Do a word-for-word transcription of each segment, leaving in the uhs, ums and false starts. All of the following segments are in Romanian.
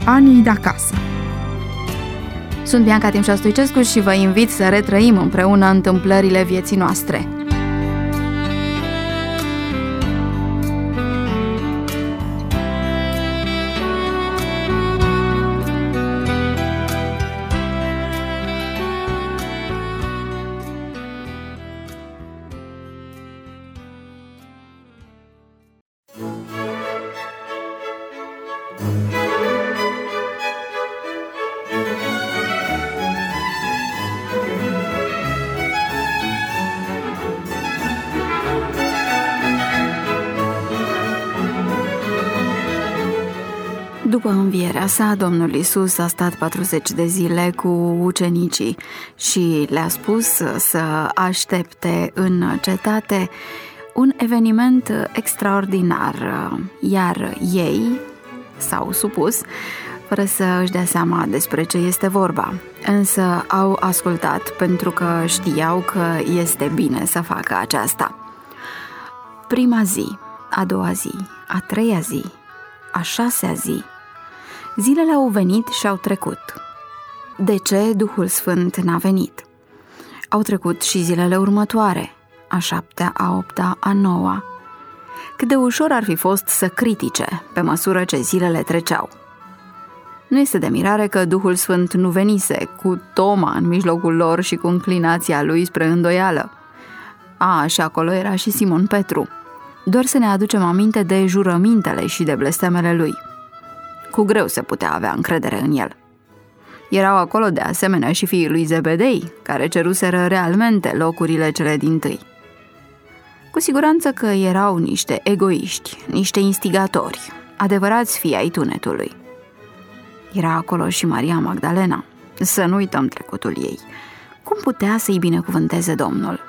Anii de acasă. Sunt Bianca Timșa-Stoicescu și vă invit să retrăim împreună întâmplările vieții noastre. După învierea sa, Domnul Iisus a stat patruzeci de zile cu ucenicii și le-a spus să aștepte în cetate un eveniment extraordinar, iar ei s-au supus fără să își dea seama despre ce este vorba. Însă au ascultat pentru că știau că este bine să facă aceasta. Prima zi, a doua zi, a treia zi, a șasea zi, zilele au venit și au trecut. De ce Duhul Sfânt n-a venit? Au trecut și zilele următoare, a șaptea, a opta, a noua. Cât de ușor ar fi fost să critique pe măsură ce zilele treceau. Nu este de mirare că Duhul Sfânt nu venise, cu Toma în mijlocul lor și cu înclinația lui spre îndoială. A, și acolo era și Simon Petru. Doar să ne aducem aminte de jurămintele și de blestemele lui. Cu greu se putea avea încredere în el. Erau acolo de asemenea și fiii lui Zebedei, care ceruseră realmente locurile cele dintâi. Cu siguranță că erau niște egoiști, niște instigatori, adevărați fii ai tunetului. Era acolo și Maria Magdalena, să nu uităm trecutul ei. Cum putea să-i binecuvânteze Domnul?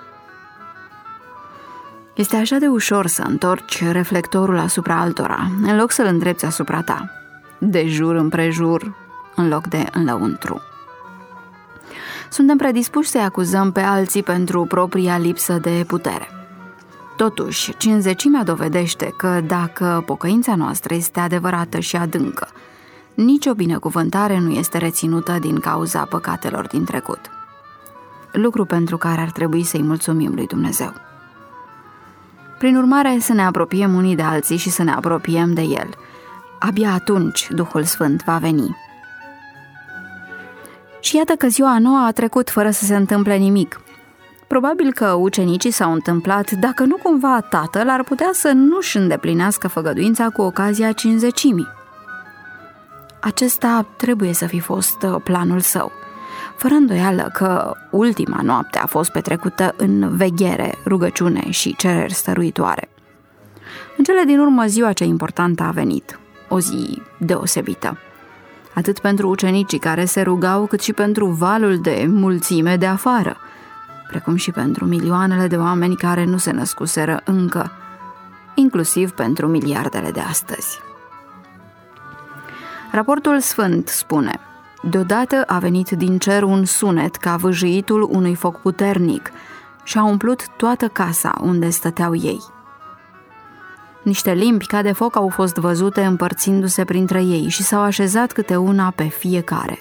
Este așa de ușor să întorci reflectorul asupra altora, în loc să-l îndrepți asupra ta, de jur împrejur, în loc de înlăuntru. Suntem predispuși să-i acuzăm pe alții pentru propria lipsă de putere. Totuși, cincizecimea dovedește că dacă pocăința noastră este adevărată și adâncă, nicio binecuvântare nu este reținută din cauza păcatelor din trecut. Lucru pentru care ar trebui să-i mulțumim lui Dumnezeu. Prin urmare, să ne apropiem unii de alții și să ne apropiem de El. Abia atunci Duhul Sfânt va veni. Și iată că ziua a noua a trecut fără să se întâmple nimic. Probabil că ucenicii s-au întâmplat, dacă nu cumva Tatăl ar putea să nu-și îndeplinească făgăduința cu ocazia cincizecimii. Acesta trebuie să fi fost planul său. Fără îndoială că ultima noapte a fost petrecută în veghere, rugăciune și cereri stăruitoare. În cele din urmă, ziua cea importantă a venit, o zi deosebită. Atât pentru ucenicii care se rugau, cât și pentru valul de mulțime de afară, precum și pentru milioanele de oameni care nu se născuseră încă, inclusiv pentru miliardele de astăzi. Raportul Sfânt spune: deodată a venit din cer un sunet ca vâjâitul unui foc puternic și a umplut toată casa unde stăteau ei. Niște limbi ca de foc au fost văzute împărțindu-se printre ei și s-au așezat câte una pe fiecare.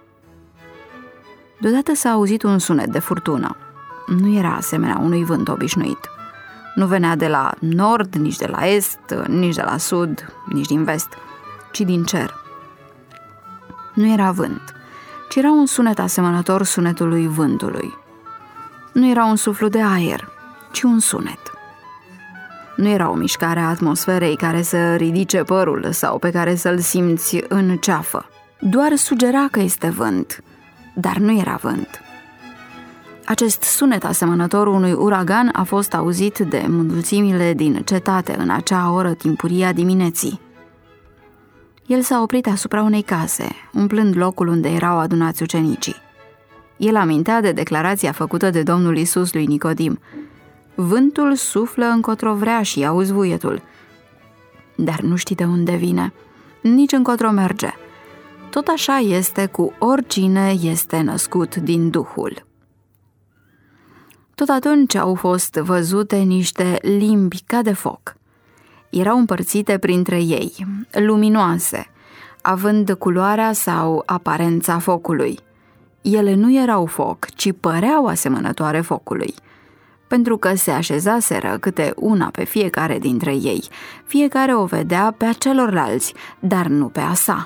Deodată s-a auzit un sunet de furtună. Nu era asemenea unui vânt obișnuit. Nu venea de la nord, nici de la est, nici de la sud, nici din vest, ci din cer. Nu era vânt, ci era un sunet asemănător sunetului vântului. Nu era un suflu de aer, ci un sunet. Nu era o mișcare a atmosferei care să ridice părul sau pe care să-l simți în ceafă. Doar sugera că este vânt, dar nu era vânt. Acest sunet asemănător unui uragan a fost auzit de mulțimile din cetate în acea oră timpurie a dimineții. El s-a oprit asupra unei case, umplând locul unde erau adunați ucenicii. El amintea de declarația făcută de Domnul Iisus lui Nicodim: vântul suflă încotro vrea și auzi vuietul, dar nu știi de unde vine, nici încotro merge. Tot așa este cu oricine este născut din Duhul. Tot atunci au fost văzute niște limbi ca de foc. Erau împărțite printre ei, luminoase, având culoarea sau aparența focului. Ele nu erau foc, ci păreau asemănătoare focului, pentru că se așezaseră câte una pe fiecare dintre ei. Fiecare o vedea pe a celorlalți, dar nu pe a sa.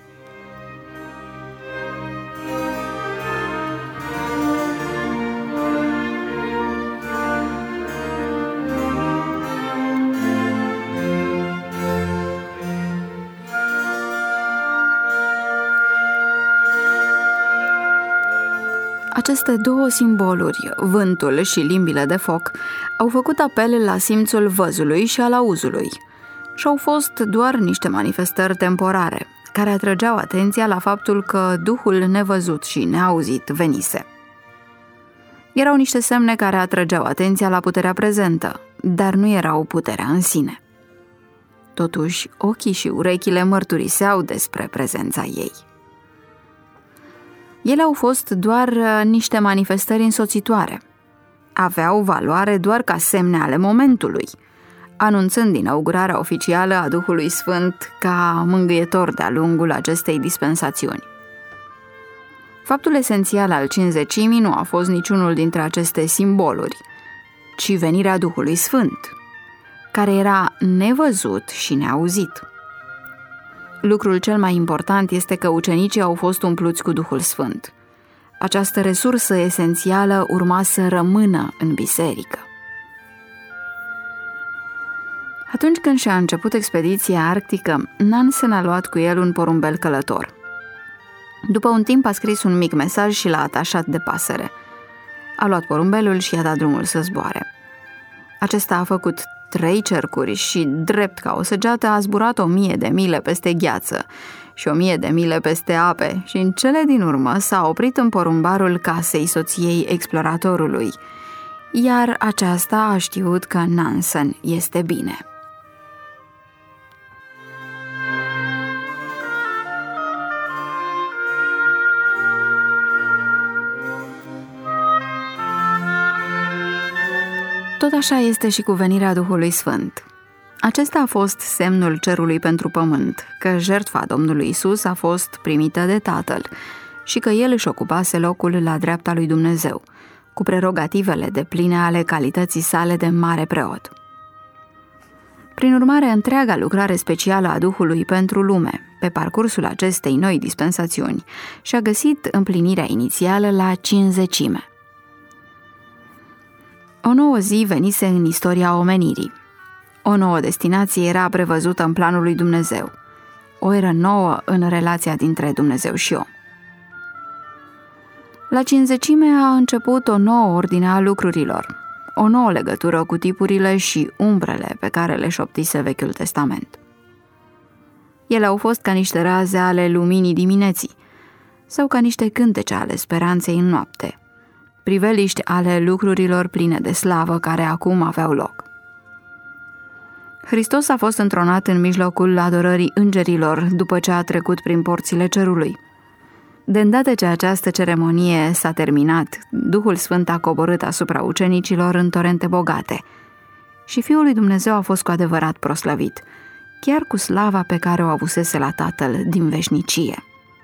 Aceste două simboluri, vântul și limbile de foc, au făcut apel la simțul văzului și al auzului și au fost doar niște manifestări temporare, care atrăgeau atenția la faptul că Duhul nevăzut și neauzit venise. Erau niște semne care atrăgeau atenția la puterea prezentă, dar nu erau puterea în sine. Totuși, ochii și urechile mărturiseau despre prezența ei. Ele au fost doar niște manifestări însoțitoare. Aveau valoare doar ca semne ale momentului, anunțând inaugurarea oficială a Duhului Sfânt ca mângâietor de-a lungul acestei dispensațiuni. Faptul esențial al cincizecimii nu a fost niciunul dintre aceste simboluri, ci venirea Duhului Sfânt, care era nevăzut și neauzit. Lucrul cel mai important este că ucenicii au fost umpluți cu Duhul Sfânt. Această resursă esențială urma să rămână în biserică. Atunci când și-a început expediția arctică, Nansen a luat cu el un porumbel călător. După un timp a scris un mic mesaj și l-a atașat de pasăre. A luat porumbelul și i-a dat drumul să zboare. Acesta a făcut trei cercuri și, drept ca o săgeată, a zburat o mie de mile peste gheață și o mie de mile peste ape și în cele din urmă s-a oprit în porumbarul casei soției exploratorului, iar aceasta a știut că Nansen este bine. Tot așa este și cu venirea Duhului Sfânt. Acesta a fost semnul cerului pentru pământ, că jertfa Domnului Isus a fost primită de Tatăl și că El își ocupase locul la dreapta lui Dumnezeu, cu prerogativele depline ale calității sale de mare preot. Prin urmare, întreaga lucrare specială a Duhului pentru lume, pe parcursul acestei noi dispensațiuni, și-a găsit împlinirea inițială la cincizecime. O nouă zi venise în istoria omenirii. O nouă destinație era prevăzută în planul lui Dumnezeu. O eră nouă în relația dintre Dumnezeu și om. La cincizecime a început o nouă ordine a lucrurilor, o nouă legătură cu tipurile și umbrele pe care le șoptise Vechiul Testament. Ele au fost ca niște raze ale luminii dimineții sau ca niște cântece ale speranței în noapte, priveliști ale lucrurilor pline de slavă care acum aveau loc. Hristos a fost întronat în mijlocul adorării îngerilor după ce a trecut prin porțile cerului. De îndată ce această ceremonie s-a terminat, Duhul Sfânt a coborât asupra ucenicilor în torente bogate și Fiul lui Dumnezeu a fost cu adevărat proslăvit, chiar cu slava pe care o avusese la Tatăl din veșnicie.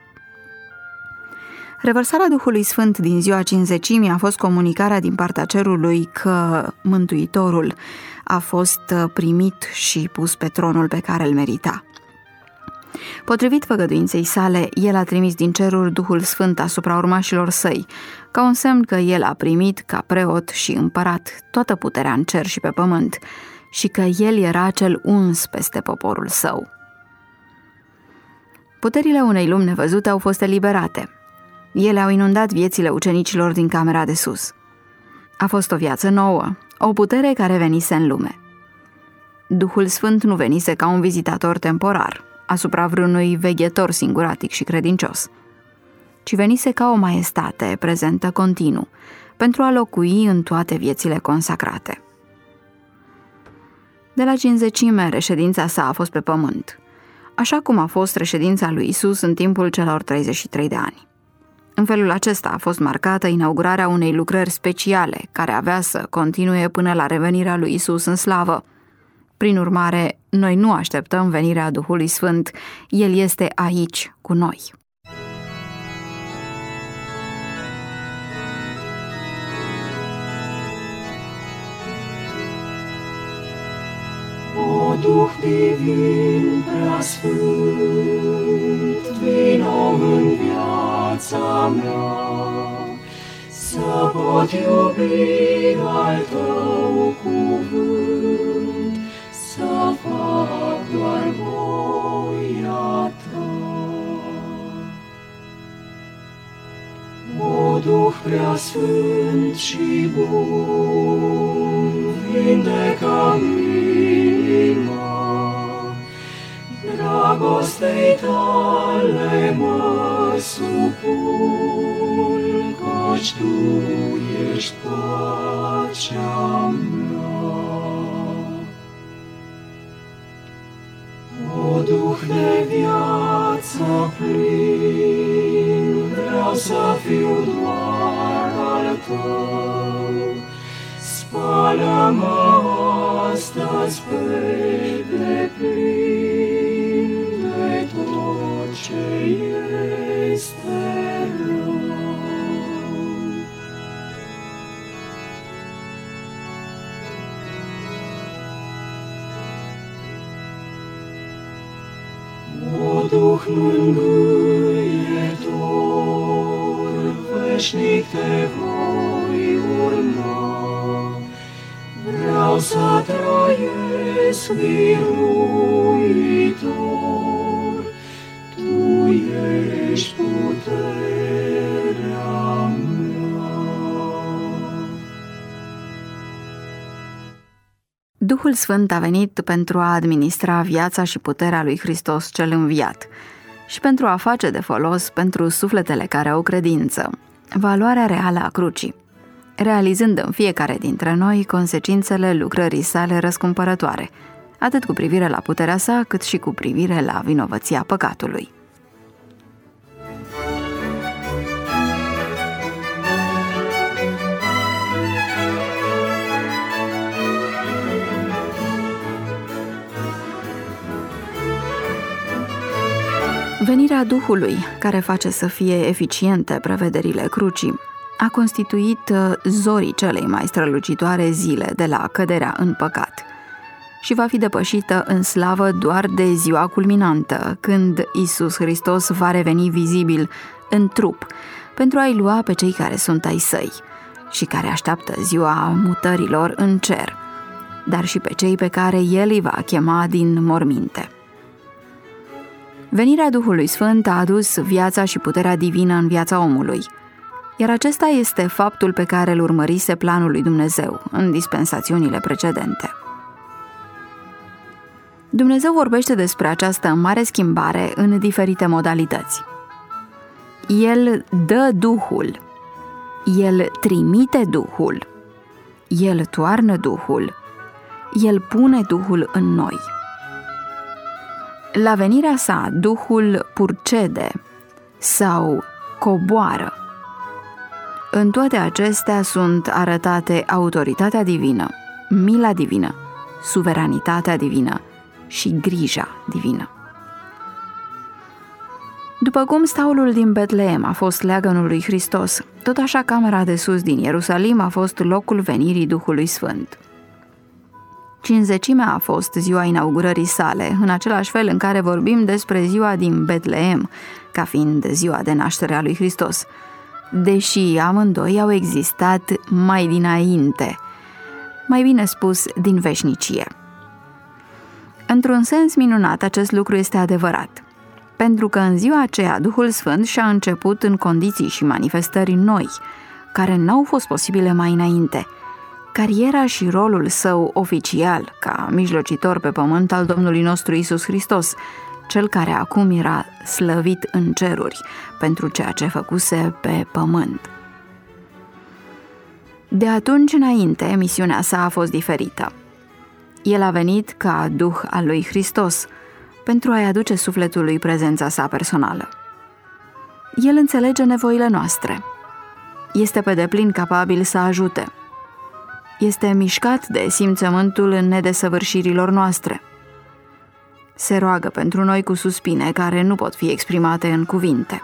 Revărsarea Duhului Sfânt din ziua cincizecimii a fost comunicarea din partea cerului că Mântuitorul a fost primit și pus pe tronul pe care îl merita. Potrivit făgăduinței sale, el a trimis din ceruri Duhul Sfânt asupra urmașilor săi, ca un semn că el a primit, ca preot și împărat, toată puterea în cer și pe pământ și că el era cel uns peste poporul său. Puterile unei lumi nevăzute au fost eliberate. Ele au inundat viețile ucenicilor din camera de sus. A fost o viață nouă, o putere care venise în lume. Duhul Sfânt nu venise ca un vizitator temporar asupra vreunui veghetor singuratic și credincios, ci venise ca o maestate prezentă continuu, pentru a locui în toate viețile consacrate. De la cincizecime, reședința sa a fost pe pământ, așa cum a fost reședința lui Isus în timpul celor treizeci și trei de ani. În felul acesta a fost marcată inaugurarea unei lucrări speciale, care avea să continue până la revenirea lui Isus în slavă, Prin urmare, noi nu așteptăm venirea Duhului Sfânt, El este aici cu noi. O Duh divin preasfânt, vino în viața mea, să pot iubi al Tău cuvânt, să fac doar voia Ta. O Duh preasfânt și bun, vindecă-mi inima, dragostei Tale mă supun, căci Tu ești pacea mea. O Duh de viață plin, vreau să fiu doar al Tău, spală-mă astăzi pe deplin de tot ce este rău. O Duh mângâietor, veșnic Te voi urma, vreau să trăiesc biruitor, Tu ești puterea mea. Duhul Sfânt a venit pentru a administra viața și puterea lui Hristos cel înviat și pentru a face de folos pentru sufletele care au credință, valoarea reală a crucii, realizând în fiecare dintre noi consecințele lucrării sale răscumpărătoare, atât cu privire la puterea sa, cât și cu privire la vinovăția păcatului. Venirea Duhului, care face să fie eficiente prevederile crucii, a constituit zorii celei mai strălucitoare zile de la căderea în păcat și va fi depășită în slavă doar de ziua culminantă, când Iisus Hristos va reveni vizibil în trup pentru a-i lua pe cei care sunt ai săi și care așteaptă ziua mutărilor în cer, dar și pe cei pe care El îi va chema din morminte. Venirea Duhului Sfânt a adus viața și puterea divină în viața omului, iar acesta este faptul pe care îl urmărise planul lui Dumnezeu în dispensațiunile precedente. Dumnezeu vorbește despre această mare schimbare în diferite modalități. El dă Duhul, El trimite Duhul, El toarnă Duhul, El pune Duhul în noi. La venirea sa, Duhul purcede sau coboară. În toate acestea sunt arătate autoritatea divină, mila divină, suveranitatea divină și grija divină. După cum staulul din Betleem a fost leagănul lui Hristos, tot așa camera de sus din Ierusalim a fost locul venirii Duhului Sfânt. Cincizecimea a fost ziua inaugurării sale, în același fel în care vorbim despre ziua din Betleem, ca fiind ziua de naștere a lui Hristos, deși amândoi au existat mai dinainte, mai bine spus, din veșnicie. Într-un sens minunat, acest lucru este adevărat, pentru că în ziua aceea Duhul Sfânt și-a început în condiții și manifestări noi, care n-au fost posibile mai înainte, cariera și rolul său oficial ca mijlocitor pe pământ al Domnului nostru Iisus Hristos, cel care acum era slăvit în ceruri pentru ceea ce făcuse pe pământ. De atunci înainte, misiunea sa a fost diferită. El a venit ca Duh al lui Hristos pentru a-i aduce sufletului prezența sa personală. El înțelege nevoile noastre. Este pe deplin capabil să ajute. este mișcat de simțământul nedesăvârșirilor noastre. Se roagă pentru noi cu suspine care nu pot fi exprimate în cuvinte.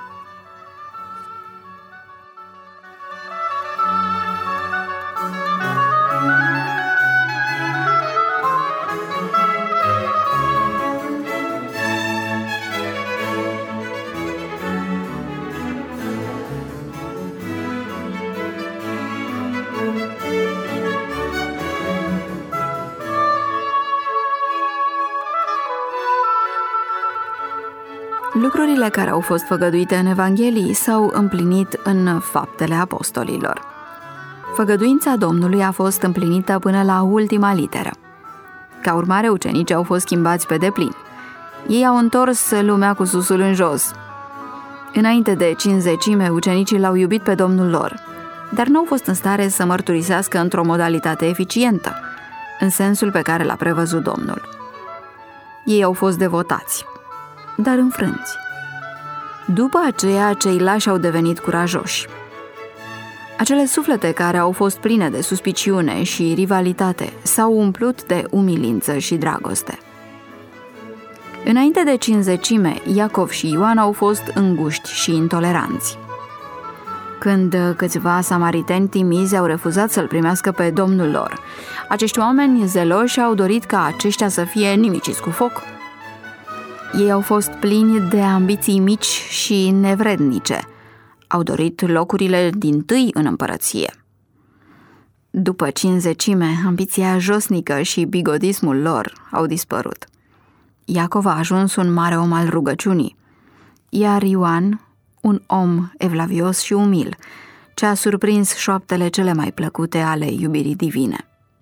Lucrurile care au fost făgăduite în Evanghelii s-au împlinit în faptele apostolilor. Făgăduința Domnului a fost împlinită până la ultima literă. Ca urmare, ucenicii au fost schimbați pe deplin. Ei au întors lumea cu susul în jos. Înainte de cincizecime, ucenicii l-au iubit pe Domnul lor, dar nu au fost în stare să mărturisească într-o modalitate eficientă, în sensul pe care l-a prevăzut Domnul. Ei au fost devotați, dar înfrânți. După aceea, cei lași au devenit curajoși. Acele suflete care au fost pline de suspiciune și rivalitate s-au umplut de umilință și dragoste. Înainte de cincizecime, Iacov și Ioan au fost înguști și intoleranți. Când câțiva samariteni timizi au refuzat să-l primească pe Domnul lor, acești oameni zeloși au dorit ca aceștia să fie nimiciți cu foc. Ei au fost plini de ambiții mici și nevrednice. Au dorit locurile dintâi în împărăție. După cincizecime, ambiția josnică și bigodismul lor au dispărut. Iacov a ajuns un mare om al rugăciunii, iar Ioan, un om evlavios și umil, ce a surprins șoaptele cele mai plăcute ale iubirii divine.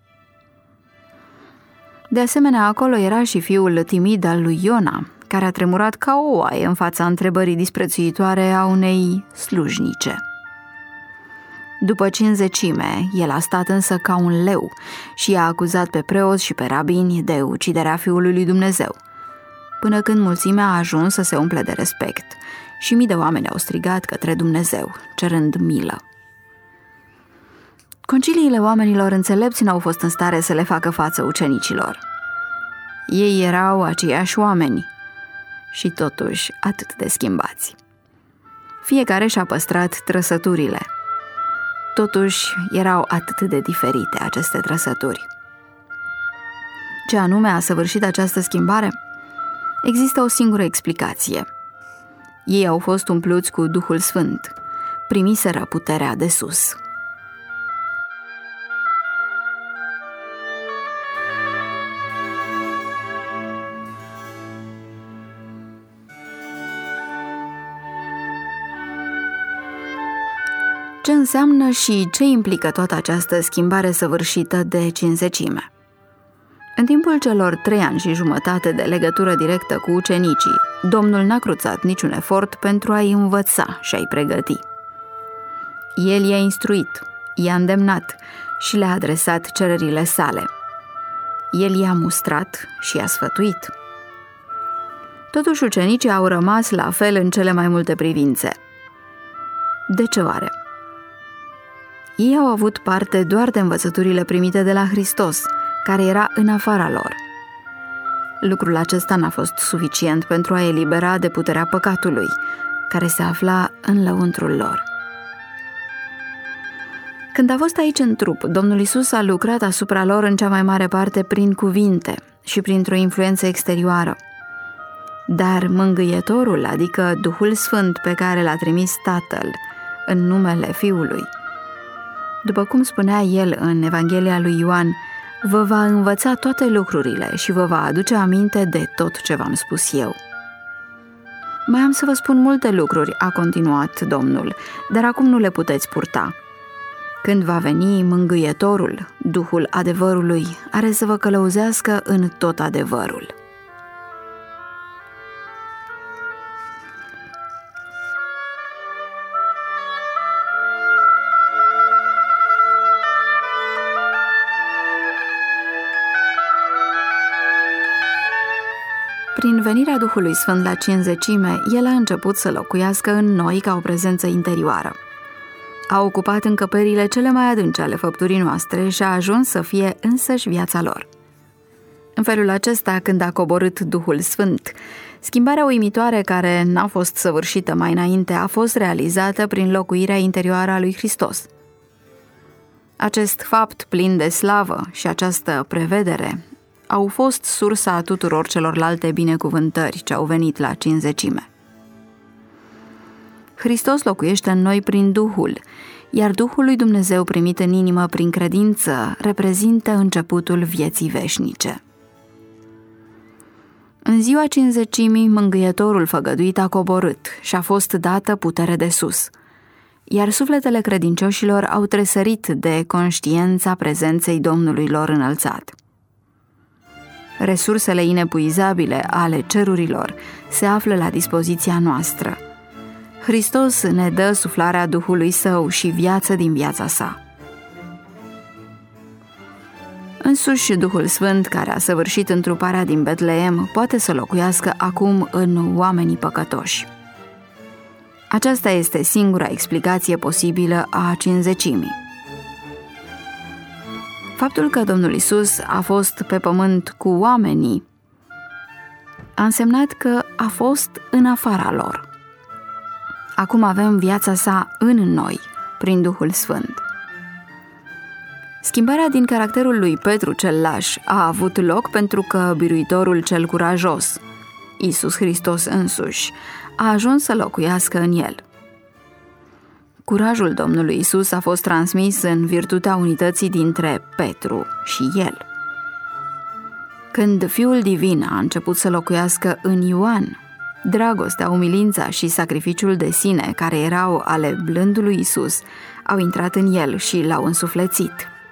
De asemenea, acolo era și fiul timid al lui Iona, care a tremurat ca o oaie în fața întrebării disprețuitoare a unei slujnice. După cincizecime, el a stat însă ca un leu și a acuzat pe preoți și pe rabini de uciderea Fiului lui Dumnezeu, până când mulțimea a ajuns să se umple de respect și mii de oameni au strigat către Dumnezeu, cerând milă. Conciliile oamenilor înțelepți n-au fost în stare să le facă față ucenicilor. Ei erau aceiași oameni și totuși atât de schimbați. Fiecare și-a păstrat trăsăturile. Totuși erau atât de diferite aceste trăsături. Ce anume a săvârșit această schimbare? Există o singură explicație. Ei au fost umpluți cu Duhul Sfânt, primiseră puterea de sus. Ce înseamnă și ce implică toată această schimbare săvârșită de cincizecime? În timpul celor trei ani și jumătate de legătură directă cu ucenicii, Domnul n-a cruțat niciun efort pentru a-i învăța și a-i pregăti. El i-a instruit, i-a îndemnat și le-a adresat cererile sale. El i-a mustrat și i-a sfătuit. Totuși, ucenicii au rămas la fel în cele mai multe privințe. De ce oare? Ei au avut parte doar de învățăturile primite de la Hristos, care era în afara lor. Lucrul acesta n-a fost suficient pentru a elibera de puterea păcatului, care se afla în lăuntrul lor. Când a fost aici în trup, Domnul Iisus a lucrat asupra lor în cea mai mare parte prin cuvinte și printr-o influență exterioară. Dar Mângâietorul, adică Duhul Sfânt pe care l-a trimis Tatăl în numele Fiului, după cum spunea el în Evanghelia lui Ioan, vă va învăța toate lucrurile și vă va aduce aminte de tot ce v-am spus eu. Mai am să vă spun multe lucruri, a continuat Domnul, dar acum nu le puteți purta. Când va veni Mângâietorul, Duhul adevărului, are să vă călăuzească în tot adevărul. Prin venirea Duhului Sfânt la cincizecime, El a început să locuiască în noi ca o prezență interioară. a ocupat încăperile cele mai adânci ale făpturii noastre și a ajuns să fie însăși viața lor. În felul acesta, când a coborât Duhul Sfânt, schimbarea uimitoare care n-a fost săvârșită mai înainte a fost realizată prin locuirea interioară a lui Hristos. Acest fapt plin de slavă și această prevedere au fost sursa tuturor celorlalte binecuvântări ce au venit la cincizecime. Hristos locuiește în noi prin Duhul, iar Duhul lui Dumnezeu primit în inimă prin credință reprezintă începutul vieții veșnice. În ziua cincizecimii, Mângâietorul făgăduit a coborât și a fost dată putere de sus, iar sufletele credincioșilor au tresărit de conștiința prezenței Domnului lor înălțat. Resursele inepuizabile ale cerurilor se află la dispoziția noastră. Hristos ne dă suflarea Duhului Său și viață din viața sa. Însuși Duhul Sfânt, care a săvârșit întruparea din Betleem, poate să locuiască acum în oamenii păcătoși. Aceasta este singura explicație posibilă a cincizecimii. Faptul că Domnul Iisus a fost pe pământ cu oamenii a însemnat că a fost în afara lor. Acum avem viața sa în noi, prin Duhul Sfânt. Schimbarea din caracterul lui Petru cel laș a avut loc pentru că biruitorul cel curajos, Iisus Hristos însuși, a ajuns să locuiască în el. Curajul Domnului Iisus a fost transmis în virtutea unității dintre Petru și el. Când Fiul Divin a început să locuiască în Ioan, dragostea, umilința și sacrificiul de sine care erau ale blândului Iisus au intrat în el și l-au însuflețit.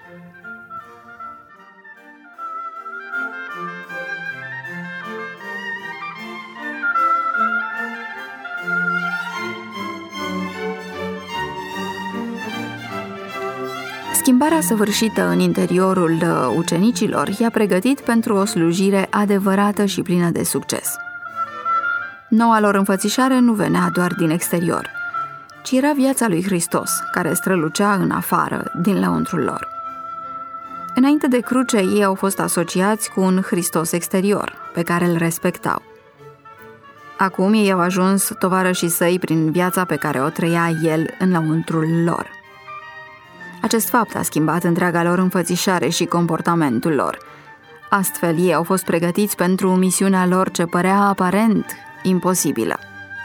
Schimbarea săvârșită în interiorul ucenicilor i-a pregătit pentru o slujire adevărată și plină de succes. Noua lor înfățișare nu venea doar din exterior, ci era viața lui Hristos, care strălucea în afară, din lăuntrul lor. Înainte de cruce, ei au fost asociați cu un Hristos exterior, pe care îl respectau. Acum ei au ajuns tovarășii săi prin viața pe care o trăia el în lăuntrul lor. Acest fapt a schimbat întreaga lor înfățișare și comportamentul lor. Astfel, ei au fost pregătiți pentru misiunea lor ce părea aparent imposibilă.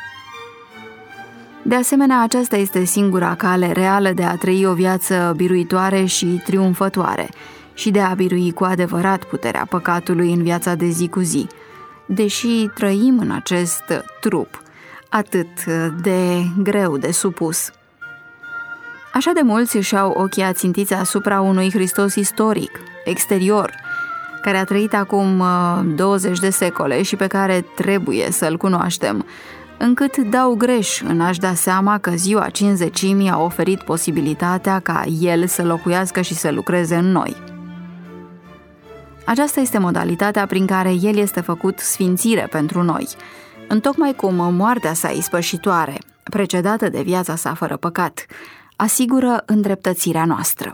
De asemenea, aceasta este singura cale reală de a trăi o viață biruitoare și triumfătoare și de a birui cu adevărat puterea păcatului în viața de zi cu zi, deși trăim în acest trup atât de greu de supus. Așa de mulți își au ochii ațintiți asupra unui Hristos istoric, exterior, care a trăit acum douăzeci de secole și pe care trebuie să-l cunoaștem, încât dau greș în a-și da seama că ziua cincizecimii a oferit posibilitatea ca el să locuiască și să lucreze în noi. Aceasta este modalitatea prin care el este făcut sfințire pentru noi, întocmai cum moartea sa ispășitoare, precedată de viața sa fără păcat, asigură îndreptățirea noastră.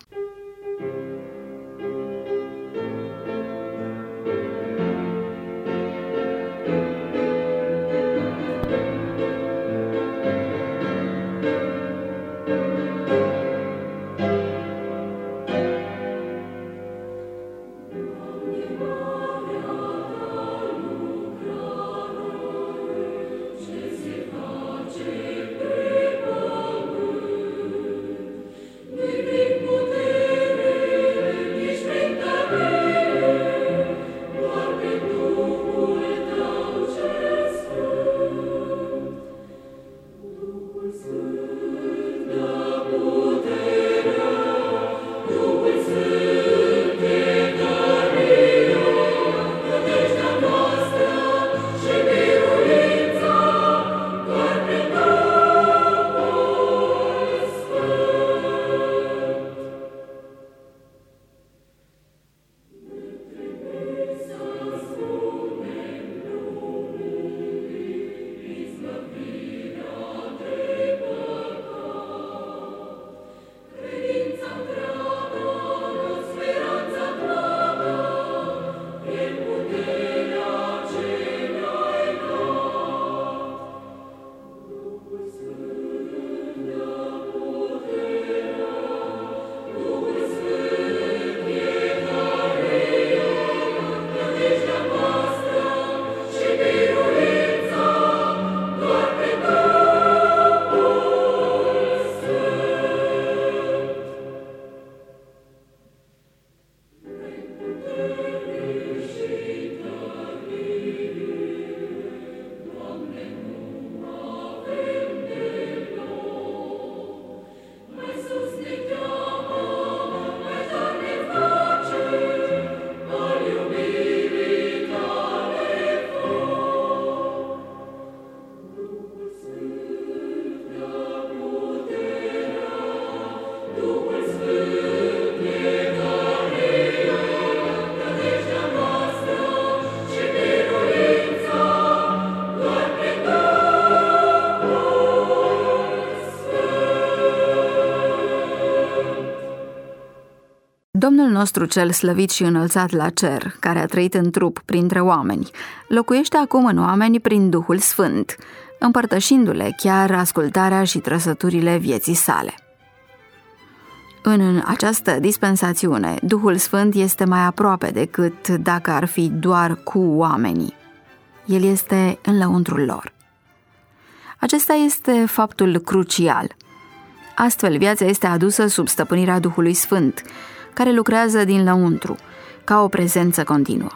Puteri Domnul nostru cel slăvit și înălțat la cer, care a trăit în trup printre oameni, locuiește acum în oameni prin Duhul Sfânt, împărtășindu-le chiar ascultarea și trăsăturile vieții sale. În această dispensațiune, Duhul Sfânt este mai aproape decât dacă ar fi doar cu oamenii. El este în lăuntrul lor. Acesta este faptul crucial. Astfel, viața este adusă sub stăpânirea Duhului Sfânt, care lucrează din lăuntru, ca o prezență continuă.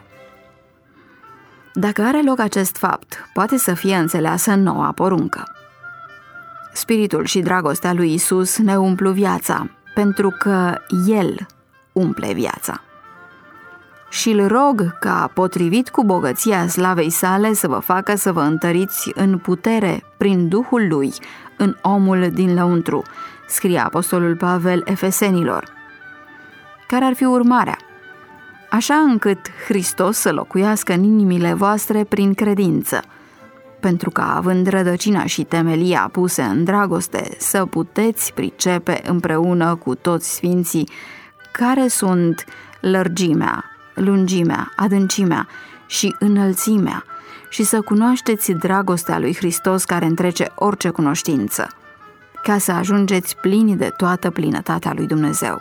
Dacă are loc acest fapt, poate să fie înțeleasă noua poruncă. Spiritul și dragostea lui Isus ne umplu viața, pentru că El umple viața. Și îl rog ca, potrivit cu bogăția slavei sale, să vă facă să vă întăriți în putere prin Duhul Lui, în omul din lăuntru, scrie apostolul Pavel Efesenilor. Care ar fi urmarea? Așa încât Hristos să locuiască în inimile voastre prin credință, pentru că, având rădăcina și temelia puse în dragoste, să puteți pricepe împreună cu toți sfinții care sunt lărgimea, lungimea, adâncimea și înălțimea, și să cunoașteți dragostea lui Hristos care întrece orice cunoștință, ca să ajungeți plini de toată plinătatea lui Dumnezeu.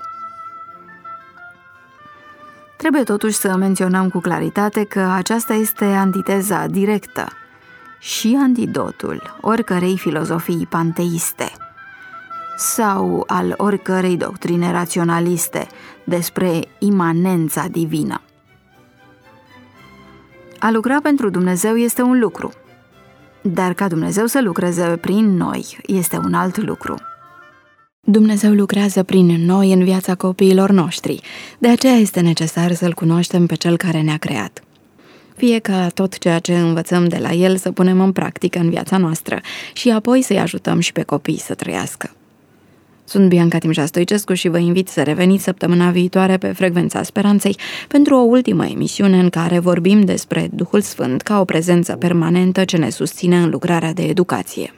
Trebuie totuși să menționăm cu claritate că aceasta este antiteza directă și antidotul oricărei filozofii panteiste sau al oricărei doctrine raționaliste despre imanența divină. A lucra pentru Dumnezeu este un lucru, dar ca Dumnezeu să lucreze prin noi este un alt lucru. Dumnezeu lucrează prin noi în viața copiilor noștri, de aceea este necesar să-L cunoaștem pe Cel care ne-a creat. Fie ca tot ceea ce învățăm de la El să punem în practică în viața noastră și apoi să-i ajutăm și pe copii să trăiască. Sunt Bianca Timșa Stoicescu și vă invit să reveniți săptămâna viitoare pe Frecvența Speranței pentru o ultimă emisiune în care vorbim despre Duhul Sfânt ca o prezență permanentă ce ne susține în lucrarea de educație.